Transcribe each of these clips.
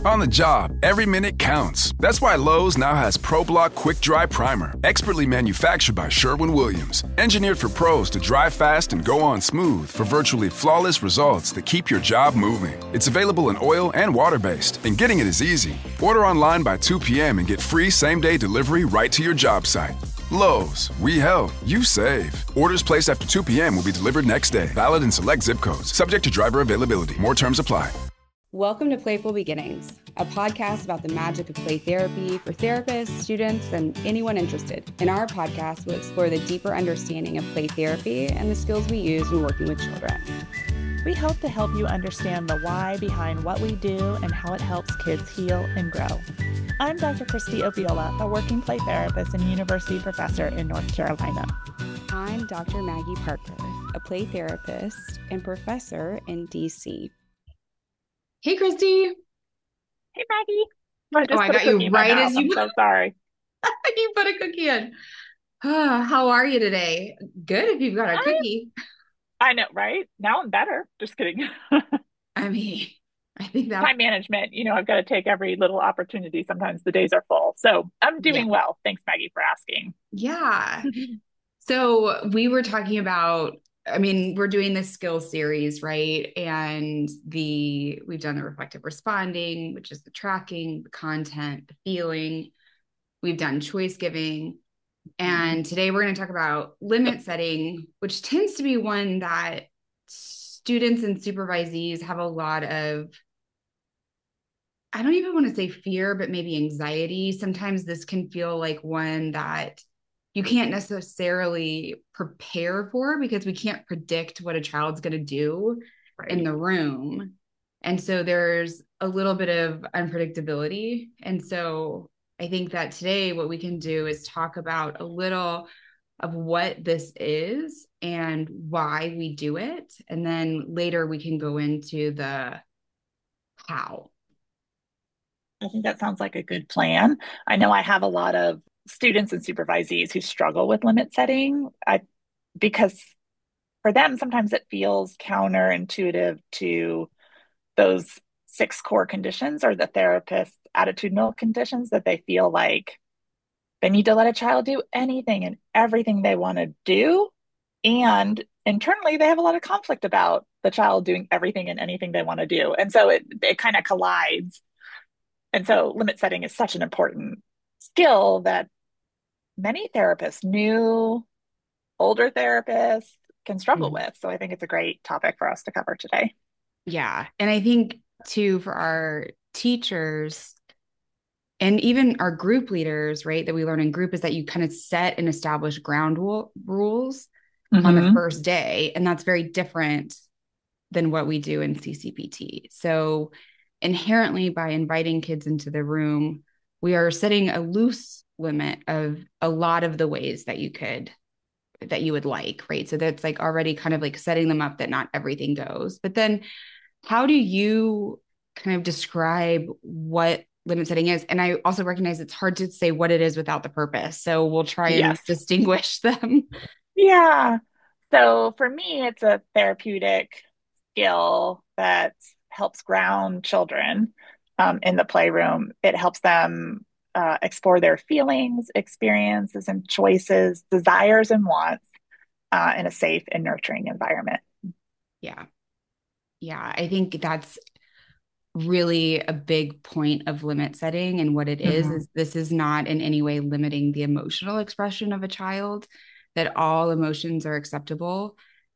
On the job, every minute counts. That's why Lowe's now has ProBlock Quick Dry Primer, expertly manufactured by Sherwin-Williams. Engineered for pros to dry fast and go on smooth for virtually flawless results that keep your job moving. It's available in oil and water-based, and getting it is easy. Order online by 2 p.m. and get free same-day delivery right to your job site. Lowe's, we help, you save. Orders placed after 2 p.m. will be delivered next day. Valid in select zip codes. Subject to driver availability. More terms apply. Welcome to Playful Beginnings, a podcast about the magic of play therapy for therapists, students, and anyone interested. In our podcast, we'll explore the deeper understanding of play therapy and the skills we use when working with children. We hope to help you understand the why behind what we do and how it helps kids heal and grow. I'm Dr. Christy Opiola, a working play therapist and university professor in North Carolina. I'm Dr. Maggie Parker, a play therapist and professor in DC. Hey, Christy. Hey, Maggie. I got you right as you... I'm so sorry. You put a cookie in. How are you today? Good if you've got a cookie. I know, right? Now I'm better. Just kidding. I mean, I think that... Time management, I've got to take every little opportunity. Sometimes the days are full. So I'm doing well. Thanks, Maggie, for asking. Yeah. So we were talking about... we're doing this skills series, right? And we've done the reflective responding, which is the tracking, the content, the feeling. We've done choice giving. And today we're going to talk about limit setting, which tends to be one that students and supervisees have a lot of, I don't even want to say fear, but maybe anxiety. Sometimes this can feel like one that you can't necessarily prepare for because we can't predict what a child's going to do in the room. And so there's a little bit of unpredictability. And so I think that today what we can do is talk about a little of what this is and why we do it. And then later we can go into the how. I think that sounds like a good plan. I know I have a lot of students and supervisees who struggle with limit setting because for them, sometimes it feels counterintuitive to those 6 core conditions or the therapist's attitudinal conditions that they feel like they need to let a child do anything and everything they want to do. And internally, they have a lot of conflict about the child doing everything and anything they want to do. And so it kind of collides. And so limit setting is such an important skill that many therapists, new, older therapists, can struggle with. So I think it's a great topic for us to cover today. Yeah. And I think too, for our teachers and even our group leaders, right, that we learn in group is that you kind of set and establish ground rules on the first day. And that's very different than what we do in CCPT. So inherently, by inviting kids into the room, we are setting a loose limit of a lot of the ways that you would like, right? So that's like already kind of like setting them up that not everything goes. But then how do you kind of describe what limit setting is? And I also recognize it's hard to say what it is without the purpose. So we'll try and distinguish them. Yeah. So for me, it's a therapeutic skill that helps ground children in the playroom. It helps them explore their feelings, experiences, and choices, desires, and wants in a safe and nurturing environment. Yeah. Yeah. I think that's really a big point of limit setting. And what it is this is not in any way limiting the emotional expression of a child, that all emotions are acceptable.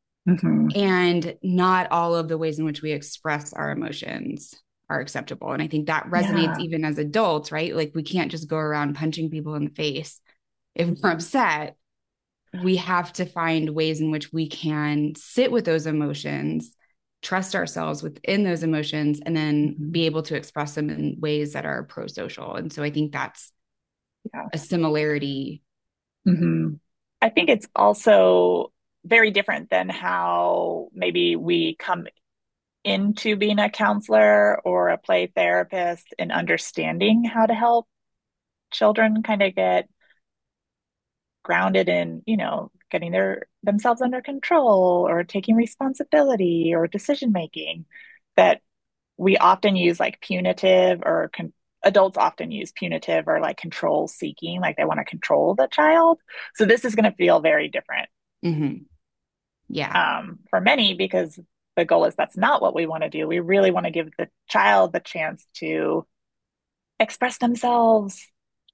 And not all of the ways in which we express our emotions are acceptable. And I think that resonates even as adults, right? Like we can't just go around punching people in the face if we're upset. We have to find ways in which we can sit with those emotions, trust ourselves within those emotions, and then be able to express them in ways that are pro-social. And so I think that's a similarity. I think it's also very different than how maybe we come into being a counselor or a play therapist and understanding how to help children kind of get grounded in, getting themselves under control or taking responsibility or decision making. That we often use like punitive or adults often use punitive or like control seeking, like they want to control the child. So this is going to feel very different Hmm. Yeah. for many because the goal is that's not what we want to do. We really want to give the child the chance to express themselves,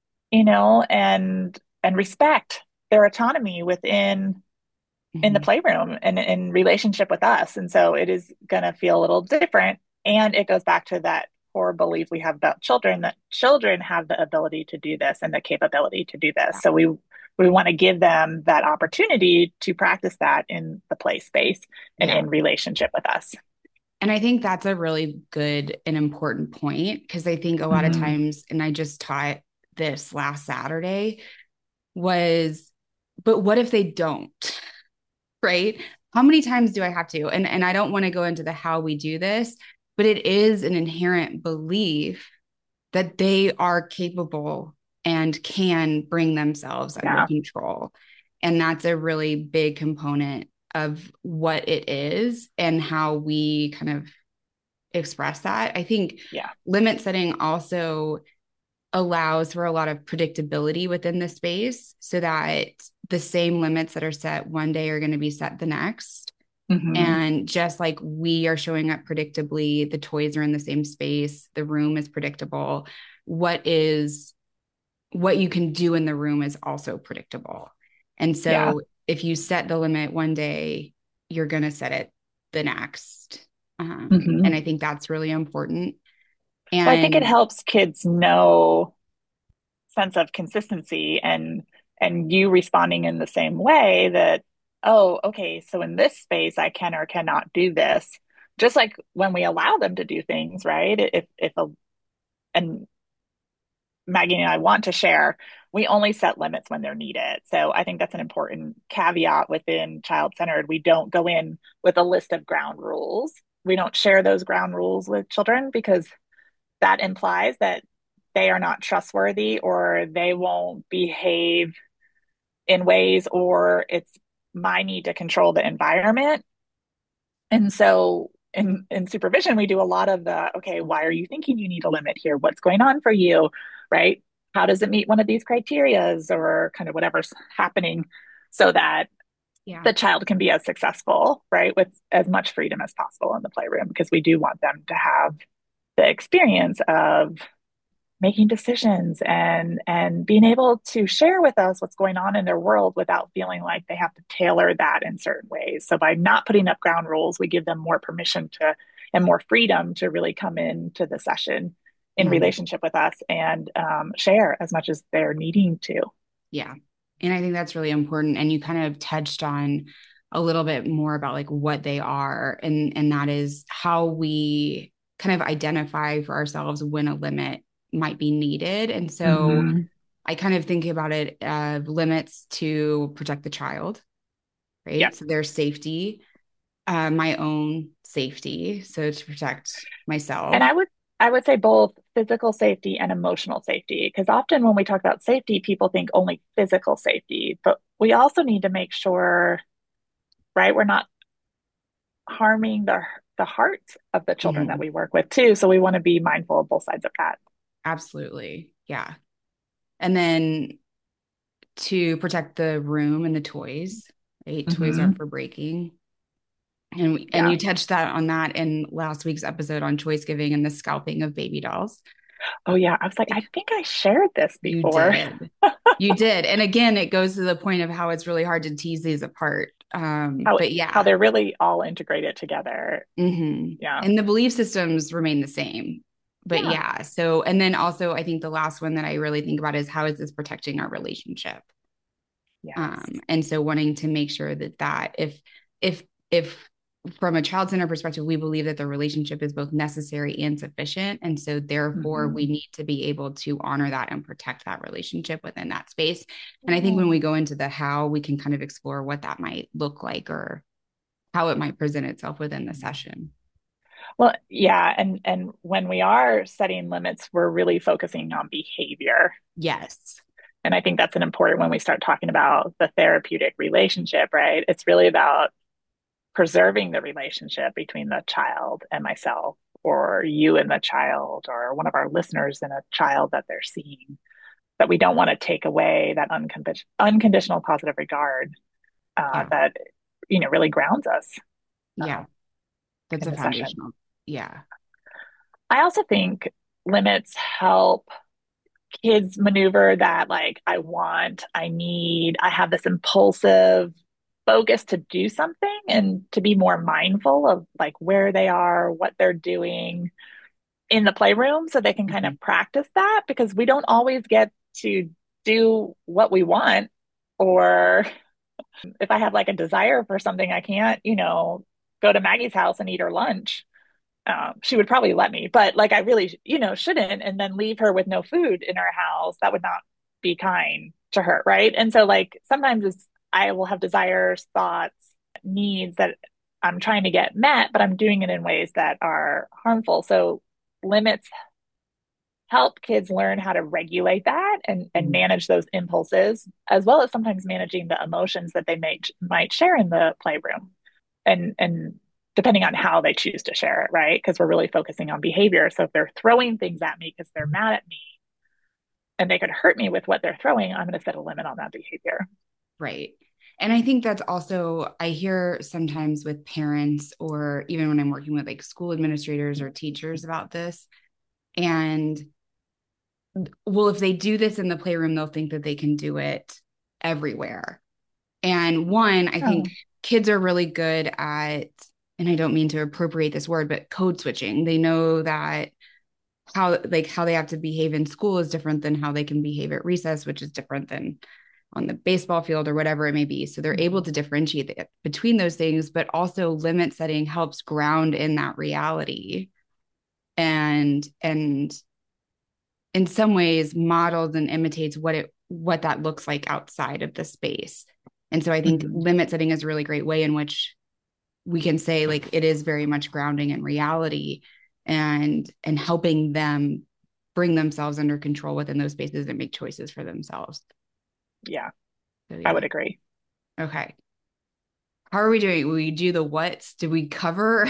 and respect their autonomy within in the Hmm. playroom and in relationship with us. And so it is going to feel a little different. And it goes back to that core belief we have about children that children have the ability to do this and the capability to do this. So we want to give them that opportunity to practice that in the play space and Yeah. in relationship with us. And I think that's a really good and important point because I think a lot of Mm-hmm. times, and I just taught this last Saturday, was, but what if they don't? Right? How many times do I have to? And I don't want to go into the how we do this, but it is an inherent belief that they are capable and can bring themselves under Yeah. control. And that's a really big component of what it is and how we kind of express that. I think Yeah. limit setting also allows for a lot of predictability within the space so that the same limits that are set one day are going to be set the next. Mm-hmm. And just like we are showing up predictably, the toys are in the same space, the room is predictable. What you can do in the room is also predictable. And Yeah. so if you set the limit one day, you're going to set it the next. Mm-hmm. And I think that's really important. Well, I think it And helps kids know sense of consistency and you responding in the same way that, oh, okay, so in this space I can or cannot do this. Just like when we allow them to do things, right? If a and Maggie and I want to share, we only set limits when they're needed. So I think that's an important caveat within child centered. We don't go in with a list of ground rules. We don't share those ground rules with children because that implies that they are not trustworthy or they won't behave in ways, or it's my need to control the environment. And so in supervision, we do a lot of the, okay, why are you thinking you need a limit here? What's going on for you? Right? How does it meet one of these criterias or kind of whatever's happening so that yeah, the child can be as successful, right? With as much freedom as possible in the playroom, because we do want them to have the experience of making decisions and being able to share with us what's going on in their world without feeling like they have to tailor that in certain ways. So by not putting up ground rules, we give them more permission to and more freedom to really come into the session in mhm, relationship with us and share as much as they're needing to. yeah. And I think that's really important. And you kind of touched on a little bit more about like what they are, and that is how we kind of identify for ourselves when a limit might be needed. And so Mm-hmm. I kind of think about it limits to protect the child, Yeah. right? So their safety, my own safety, so to protect And myself. I would say both physical safety and emotional safety, because often when we talk about safety, people think only physical safety, but we also need to make sure, right, we're not harming the hearts of the children that Mhm. we work with too. So we want to be mindful of both sides of that. Absolutely, yeah. And then to protect the room and the toys, right? Toys Mm-hmm. aren't for breaking. And Yeah. you touched that on that in last week's episode on choice giving and the scalping of baby dolls. Oh yeah. I was like, I think I shared this You before. did. You did. And again, it goes to the point of how it's really hard to tease these apart. how But how yeah. they're really all integrated together. Hmm. Yeah. And the belief systems remain the same. But Yeah. yeah. So, and then also, I think the last one that I really think about is how is this protecting our relationship? Yes. And so wanting to make sure that if from a child center perspective, we believe that the relationship is both necessary and sufficient. And so therefore we Mm-hmm. need to be able to honor that and protect that relationship within that space. And I think when Yeah. we go into the how, we can kind of explore what that might look like or how it might present itself within the session. Well, yeah, and when we are setting limits, we're really focusing on behavior. Yes. And I think that's an important when we start talking about the therapeutic relationship, right? It's really about preserving the relationship between the child and myself or you and the child, or one of our listeners and a child that they're seeing, that we don't want to take away that unconditional positive regard Yeah. that, really grounds us Yeah. That's in a the session. foundational. Yeah. I also think limits help kids maneuver that, like, I want, I need, I have this impulsive focus to do something, and to be more mindful of like where they are, what they're doing in the playroom, so they can kind Mhm. of practice that, because we don't always get to do what we want. Or if I have like a desire for something, I can't, go to Maggie's house and eat her lunch. She would probably let me, but like I really, shouldn't, and then leave her with no food in her house. That would not be kind to her, right? And so, like, sometimes I will have desires, thoughts, needs that I'm trying to get met, but I'm doing it in ways that are harmful. So limits help kids learn how to regulate that, and Mhm. manage those impulses, as well as sometimes managing the emotions that they might share in the playroom, and depending on how they choose to share it, right? Because we're really focusing on behavior. So if they're throwing things at me because they're mad at me and they could hurt me with what they're throwing, I'm going to set a limit on that behavior. Right. And I think that's also, I hear sometimes with parents, or even when I'm working with like school administrators or teachers about this. And well, if they do this in the playroom, they'll think that they can do it everywhere. And one, I think Oh, kids are really good at, and I don't mean to appropriate this word, but code switching. They know that how they have to behave in school is different than how they can behave at recess, which is different than on the baseball field or whatever it may be. So they're able to differentiate between those things, but also limit setting helps ground in that reality, and in some ways models and imitates what that looks like outside of the space. And so I think mm-hmm. limit setting is a really great way in which we can say like it is very much grounding in reality, and helping them bring themselves under control within those spaces and make choices for themselves. Yeah, So I yeah. would agree. Okay. How are we doing? We do the what? Did we cover?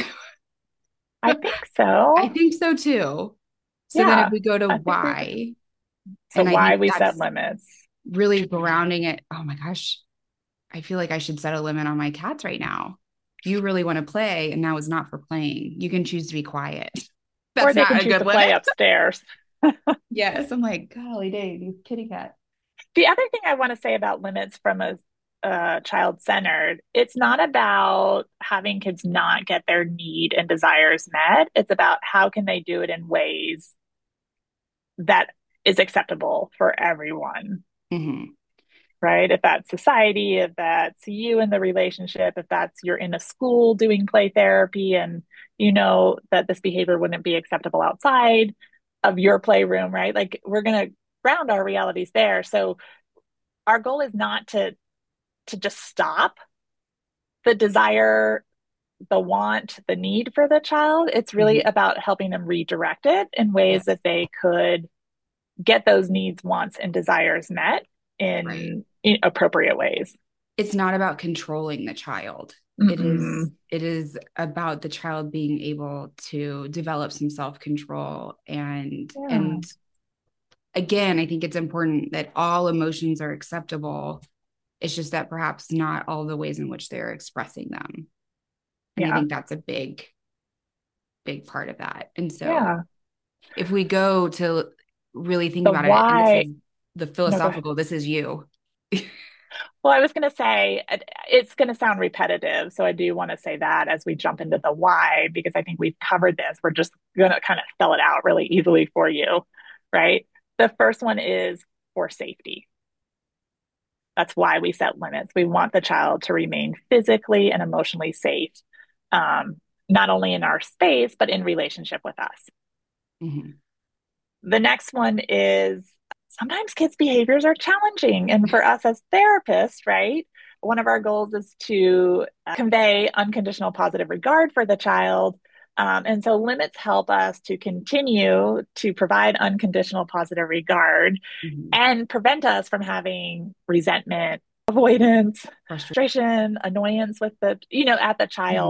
I think I so. think so too. So then if Yeah, we go to I think we did. why, So and I why think we set that's limits. really grounding it. Oh my gosh, I feel like I should set a limit on my cats right now. You really want to play, and now is not for playing. You can choose to be quiet. Or That's they not can a choose good to play limit. upstairs. Yes, I'm like, golly dang, you kitty cat. The other thing I want to say about limits from a child centered, it's not about having kids not get their need and desires met. It's about how can they do it in ways that is acceptable for everyone, Mm-hmm. right? If that's society, if that's you in the relationship, if that's you're in a school doing play therapy, and you know that this behavior wouldn't be acceptable outside of your playroom, right? Like, we're going to ground our realities there. So our goal is not to just stop the desire, the want, the need for the child. It's really Mm-hmm. about helping them redirect it in ways Yes. that they could get those needs, wants, and desires met Right. in appropriate ways. It's not about controlling the child. Mm-mm. It is about the child being able to develop some self-control, Yeah. and again, I think it's important that all emotions are acceptable. It's just that perhaps not all the ways in which they're expressing them. And I Yeah. think that's a big part of that. And so Yeah. if we go to really think The about it, and this why. is the No, go ahead. philosophical, this is you. Well, I was going to say it's going to sound repetitive. So I do want to say that as we jump into the why, because I think we've covered this. We're just going to kind of spell it out really easily for you, right? The first one is for safety. That's why we set limits. We want the child to remain physically and emotionally safe, um, not only in our space, but in relationship with us. Mm-hmm. The next one is sometimes kids' behaviors are challenging. And for us as therapists, right, one of our goals is to convey unconditional positive regard for the child. And so limits help us to continue to provide unconditional positive regard Mm-hmm. and prevent us from having resentment, avoidance, Frustration. frustration, annoyance with at the Mm-hmm. child.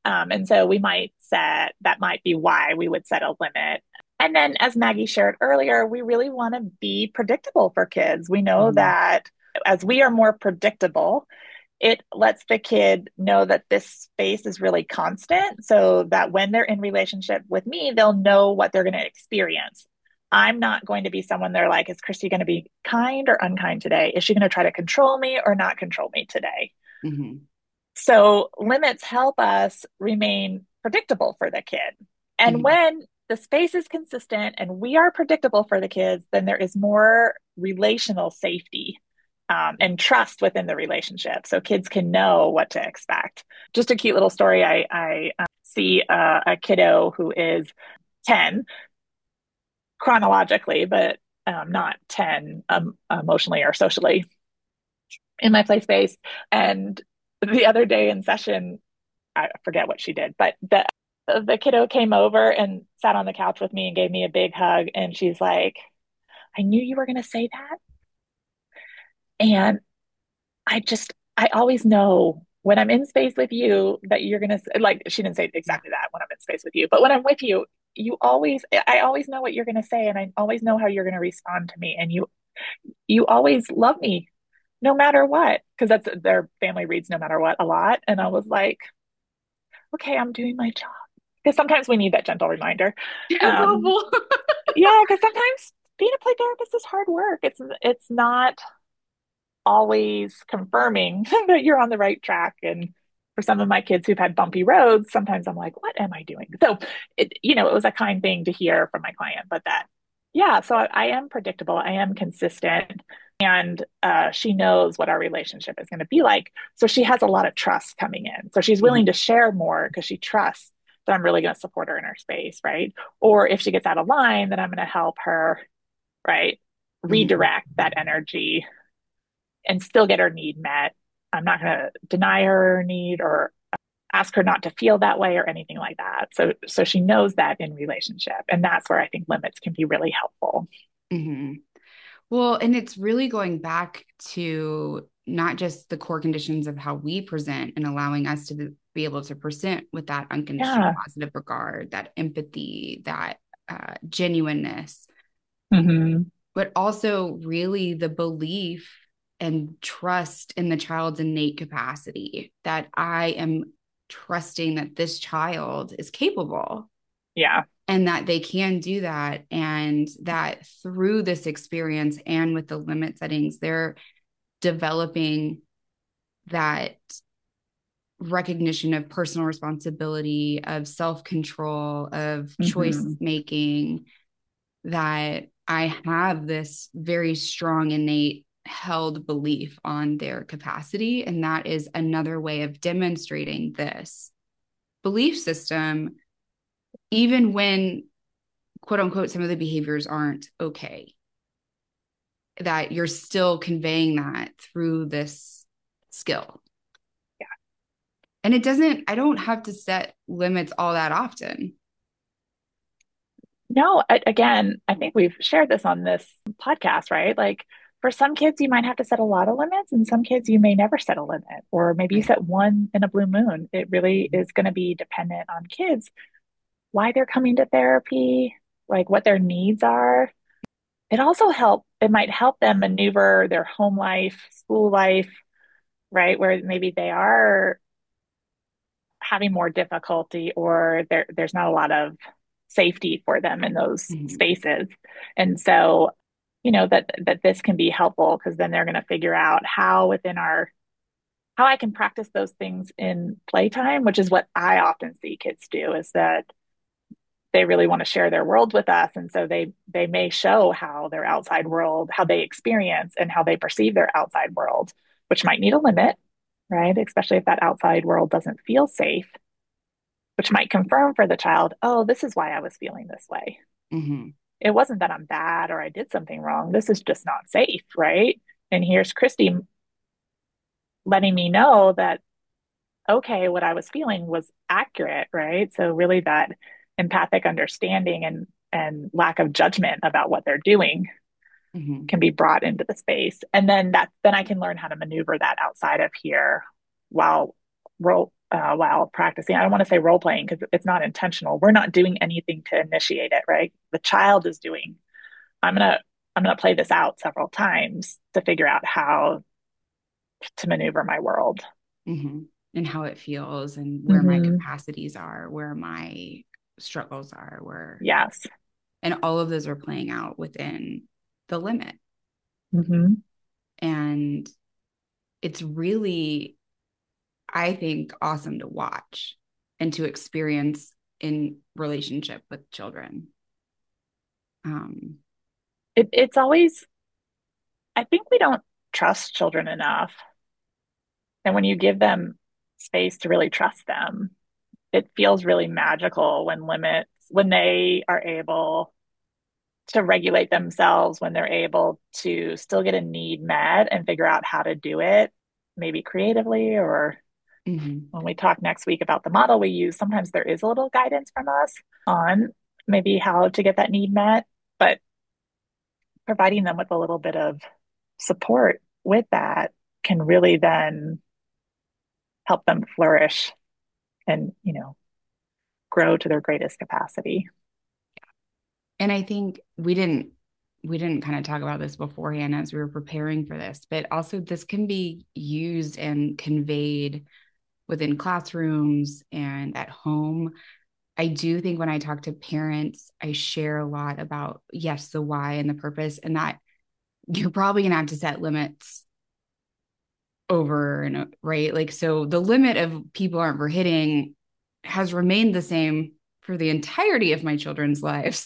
And so we might set, that might be why we would set a limit. And then, as Maggie shared earlier, we really want to be predictable for kids. We know Mhm. that as we are more predictable, it lets the kid know that this space is really constant so that when they're in relationship with me, they'll know what they're going to experience. I'm not going to be someone they're like, is Christy going to be kind or unkind today? Is she going to try to control me or not control me today? Mhm. So limits help us remain predictable for the kid. And Mhm. when the space is consistent and we are predictable for the kids, then there is more relational safety and trust within the relationship. So kids can know what to expect. Just a cute little story. I see a kiddo who is 10 chronologically, but not 10 emotionally or socially in my play space. And the other day in session, I forget what she did, but the kiddo came over and sat on the couch with me and gave me a big hug. And she's like, I knew you were going to say that. And I always know when I'm in space with you that you're going to, like, she didn't say Yeah. exactly that when I'm in space with you, but when I'm with you, I always know what you're going to say. And I always know how you're going to respond to me. And you always love me no matter what. Cause that's their family reads no matter what a lot. And I was like, okay, I'm doing my job. Because sometimes we need that gentle reminder. It's Um, awful. yeah, because sometimes being a play therapist is hard work. It's not always confirming that you're on the right track. And for some of my kids who've had bumpy roads, sometimes I'm like, what am I doing? So it was a kind thing to hear from my client, but yeah, so I am predictable. I am consistent. And she knows what our relationship is going to be like. So she has a lot of trust coming in. So she's willing to Mhm. share more because she trusts that I'm really going to support her in her space, right? Or if she gets out of line, then I'm going to help her, right? Mhm. Redirect that energy and still get her need met. I'm not going to deny her need or ask her not to feel that way or anything like that. So she knows that in relationship, and that's where I think limits can be really helpful. Mhm. Well, and it's really going back to not just the core conditions of how we present and allowing us to be able to present with that unconditional Yeah. positive regard, that empathy, that genuineness, Mm-hmm. but also really the belief and trust in the child's innate capacity that I am trusting that this child is capable Yeah. and that they can do that. And that through this experience and with the limit settings, they're developing that recognition of personal responsibility, of self control, of choice Mm-hmm. making, that I have this very strong, innate, held belief on their capacity. And that is another way of demonstrating this belief system, even when, quote unquote, some of the behaviors aren't okay, that you're still conveying that through this skill. Yeah. And I don't have to set limits all that often. No, again, I think we've shared this on this podcast, right? Like for some kids, you might have to set a lot of limits, and some kids, you may never set a limit, or maybe you Right. set one in a blue moon. It really is going to be dependent on kids, why they're coming to therapy, like what their needs are. It might help them maneuver their home life, school life, right? Where maybe they are having more difficulty or there's not a lot of safety for them in those Mm-hmm. spaces. And so, that this can be helpful because then they're going to figure out how I can practice those things in playtime, which is what I often see kids do is that they really want to share their world with us. And so they may show how their outside world, how they experience and how they perceive their outside world, which might need a limit, right? Especially if that outside world doesn't feel safe, which might confirm for the child, oh, this is why I was feeling this way. Mm-hmm. It wasn't that I'm bad or I did something wrong. This is just not safe, right? And here's Christy letting me know that, okay, what I was feeling was accurate, right? So really that empathic understanding and lack of judgment about what they're doing Mm-hmm. can be brought into the space. And then I can learn how to maneuver that outside of here while while practicing. I don't want to say role playing because it's not intentional. We're not doing anything to initiate it, right? The child is doing. I'm gonna I'm gonna play this out several times to figure out how to maneuver my world. Mm-hmm. And how it feels and where my Mm-hmm. capacities are, where my struggles are, where, Yes. and all of those are playing out within the limit. Mm-hmm. And it's really, I think, awesome to watch and to experience in relationship with children. Um, It's always, I think we don't trust children enough. And when you give them space to really trust them, it feels really magical when they are able to regulate themselves, when they're able to still get a need met and figure out how to do it, maybe creatively. Or mm-hmm. when we talk next week about the model we use, sometimes there is a little guidance from us on maybe how to get that need met, but providing them with a little bit of support with that can really then help them flourish and, grow to their greatest capacity. And I think we didn't kind of talk about this beforehand as we were preparing for this, but also this can be used and conveyed within classrooms and at home. I do think when I talk to parents, I share a lot about, yes, the why and the purpose, and that you're probably going to have to set limits over and right. Like, so the limit of people aren't for hitting has remained the same for the entirety of my children's lives.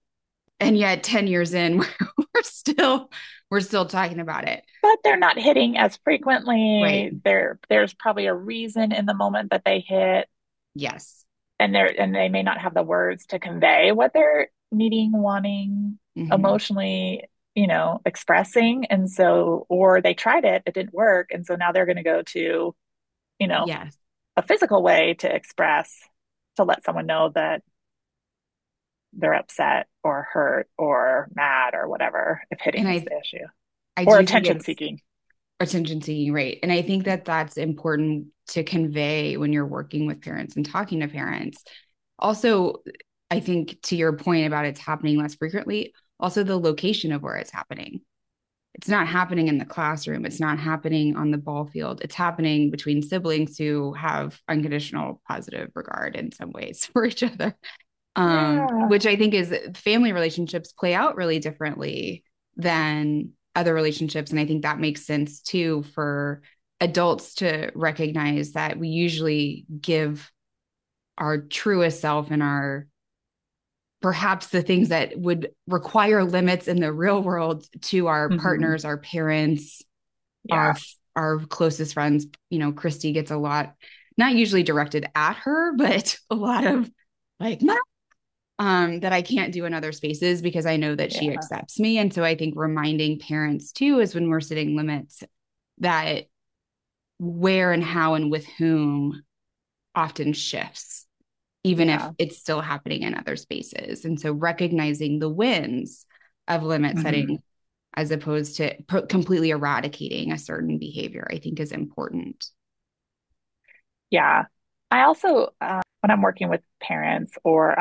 And yet 10 years in, we're still we're still talking about it. But they're not hitting as Right. frequently. There's probably a reason in the moment that they hit, Yes. and they may not have the words to convey what they're needing, wanting, Mm-hmm. emotionally, expressing. And so, or they tried it, it didn't work. And so now they're going to go to, you know, Yes. a physical way to express, to let someone know that they're upset or hurt or mad or whatever, if And hitting is I the issue, I or do think attention it's seeking. attention seeking, right? And I think that that's important to convey when you're working with parents and talking to parents. Also, I think to your point about it's happening less frequently, also the location of where it's happening. It's not happening in the classroom. It's not happening on the ball field. It's happening between siblings who have unconditional positive regard in some ways for each other. Yeah. Which I think is family relationships play out really differently than other relationships. And I think that makes sense too for adults to recognize that we usually give our truest self and our perhaps the things that would require limits in the real world to our Mm-hmm. partners, our parents, our Yeah. our closest friends. You know, Christy gets a lot, not usually directed at her, but a lot of like, that I can't do in other spaces because I know that she Yeah. accepts me. And so I think reminding parents too is when we're setting limits that where and how and with whom often shifts, even if Yeah. it's still happening in other spaces. And so recognizing the wins of limit Mm-hmm. setting as opposed to completely eradicating a certain behavior, I think is important. Yeah. I also, when I'm working with parents or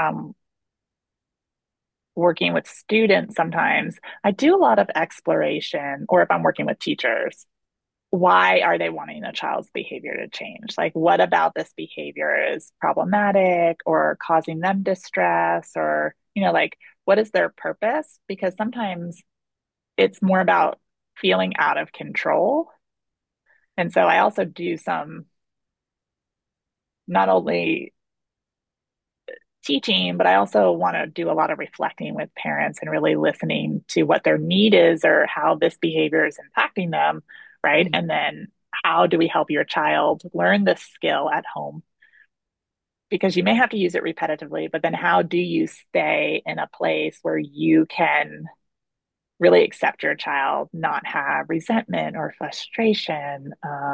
working with students, sometimes I do a lot of exploration, or if I'm working with teachers, why are they wanting a child's behavior to change? Like, what about this behavior is problematic or causing them distress? Or, like, what is their purpose? Because sometimes it's more about feeling out of control. And so I also do some, not only teaching, but I also want to do a lot of reflecting with parents and really listening to what their need is or how this behavior is impacting them, right? Mm-hmm. And then how do we help your child learn this skill at home? Because you may have to use it repetitively, but then how do you stay in a place where you can really accept your child, not have resentment or frustration,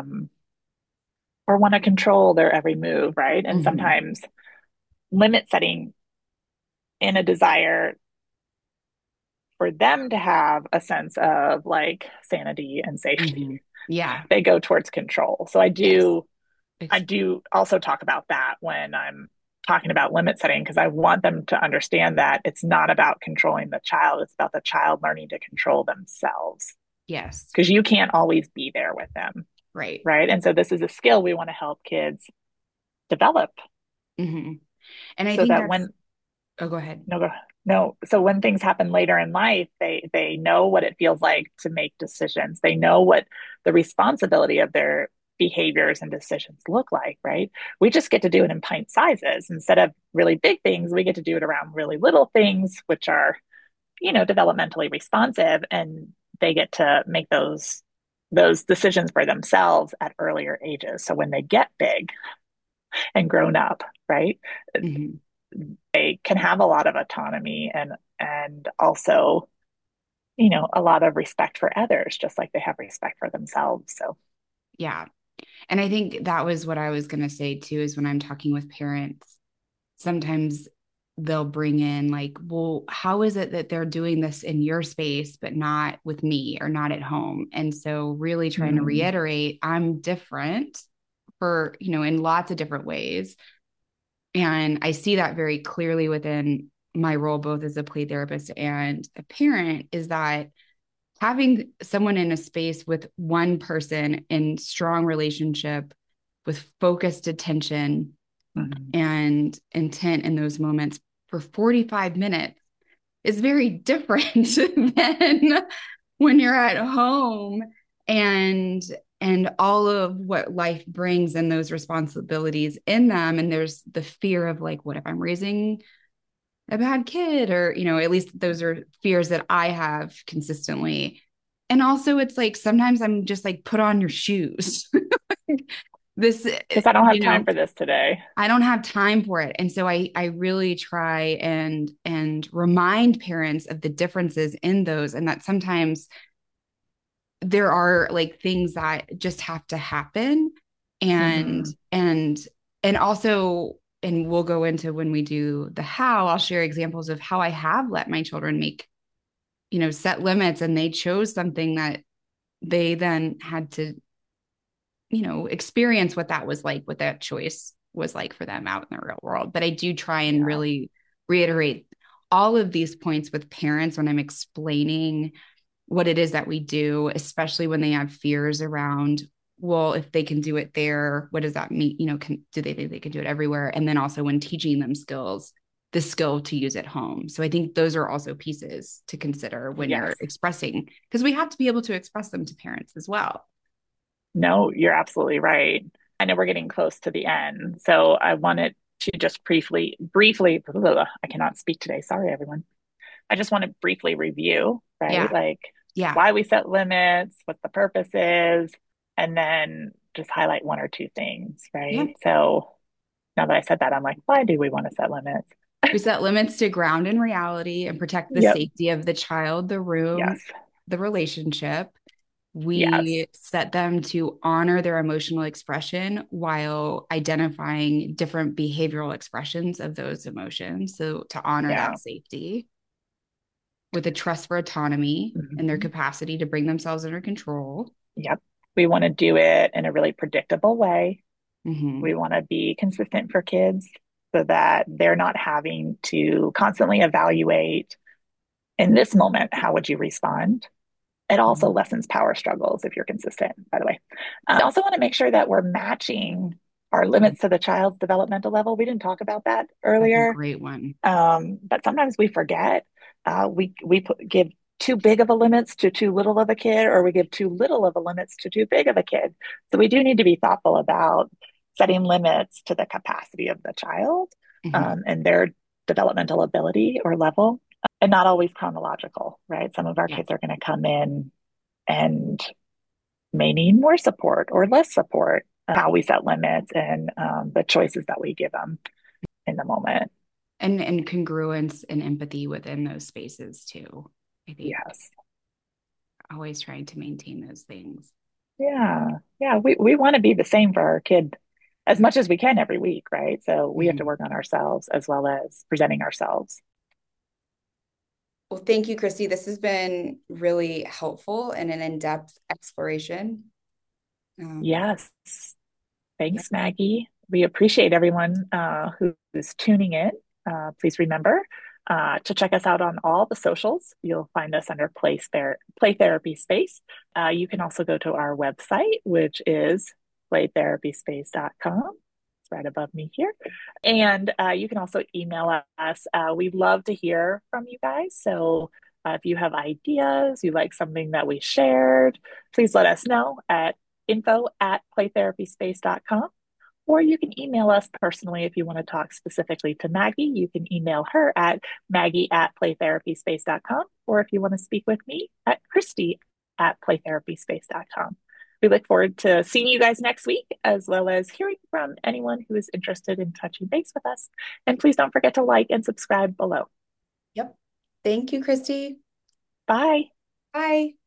or want to control their every move, right? And Mm-hmm. sometimes limit setting in a desire for them to have a sense of like sanity and Mm-hmm. safety, Yeah. they go towards control. So I Yes. do I do also talk about that when I'm talking about limit setting because I want them to understand that it's not about controlling the child, it's about the child learning to control themselves Yes. because you can't always be there with them. Right. Right. And so this is a skill we want to help kids develop Mm-hmm. And I so think that that's, when oh, go ahead. no, no. So when things happen later in life, they know what it feels like to make decisions. They know what the responsibility of their behaviors and decisions look like, right? We just get to do it in pint sizes instead of really big things. We get to do it around really little things, which are, developmentally responsive, and they get to make those decisions for themselves at earlier ages. So when they get big and grown up, right? Mm-hmm. They can have a lot of autonomy and also, a lot of respect for others, just like they have respect for themselves. So Yeah. And I think that was what I was going to say too, is when I'm talking with parents, sometimes they'll bring in like, well, how is it that they're doing this in your space, but not with me or not at home? And so really trying to mm, reiterate, I'm different for, in lots of different ways. And I see that very clearly within my role, both as a play therapist and a parent, is that having someone in a space with one person in strong relationship with focused attention mm, and intent in those moments for 45 minutes is very different than when you're at home and all of what life brings and those responsibilities in them, and there's the fear of like, what if I'm raising a bad kid, or at least those are fears that I have consistently. And also it's like sometimes I'm just like, put on your shoes. This, because I don't have time for this today. I don't have time for it. And so I really try and remind parents of the differences in those, and that sometimes there are like things that just have to happen. and Mm-hmm. and and also, and we'll go into when we do the how, I'll share examples of how I have let my children make, set limits, and they chose something that they then had to, experience what that was like, what that choice was like for them out in the real world. But I do try and Yeah. really reiterate all of these points with parents when I'm explaining what it is that we do, especially when they have fears around, well, if they can do it there, what does that mean? Do they think they can do it everywhere? And then also when teaching them skills, the skill to use at home. So I think those are also pieces to consider when you're Yes. expressing, because we have to be able to express them to parents as well. No, you're absolutely right. I know we're getting close to the end, so I wanted to just briefly, I cannot speak today. Sorry, everyone. I just want to briefly review, right? Yeah. Like Yeah. why we set limits, what the purpose is, and then just highlight one or two things, Yeah. right? So now that I said that, I'm like, why do we want to set limits? We set limits to ground in reality and protect the Yep. safety of the child, the room, Yes. the relationship. Yes. We set them to honor their emotional expression while identifying different behavioral expressions of those emotions. So, to honor Yeah. that safety with a trust for autonomy and their Mhm. capacity to bring themselves under control. Yep. We want to do it in a really predictable way. Mm-hmm. We want to be consistent for kids so that they're not having to constantly evaluate in this moment, how would you respond? It also Mm-hmm. lessens power struggles if you're consistent, by the way. I also want to make sure that we're matching our limits to the child's developmental level. We didn't talk about that That's a earlier, great one. but sometimes we forget. Give too big of a limits to too little of a kid, or we give too little of a limits to too big of a kid. So we do need to be thoughtful about setting limits to the capacity of the child Mm-hmm. and their developmental ability or level, and not always chronological, right? Some of our Yeah. kids are going to come in and may need more support or less support. How we set limits and the choices that we give them in the moment. And congruence and empathy within those spaces too. I think Yes. always trying to maintain those things. Yeah. Yeah. We want to be the same for our kid as much as we can every week, right? So we have to Mm-hmm. work on ourselves as well as presenting ourselves. Well, thank you, Christy. This has been really helpful and an in-depth exploration. Um, Yes. Thanks, Maggie. We appreciate everyone who's tuning in. Please remember to check us out on all the socials. You'll find us under Play Therapy Space. You can also go to our website, which is playtherapyspace.com. It's right above me here. And you can also email us. We'd love to hear from you guys. So if you have ideas, you like something that we shared, please let us know at info@playtherapyspace.com. Or you can email us personally if you want to talk specifically to Maggie. You can email her at maggie@playtherapyspace.com. Or if you want to speak with me, at Christy@playtherapyspace.com. We look forward to seeing you guys next week, as well as hearing from anyone who is interested in touching base with us. And please don't forget to like and subscribe below. Yep. Thank you, Christy. Bye. Bye.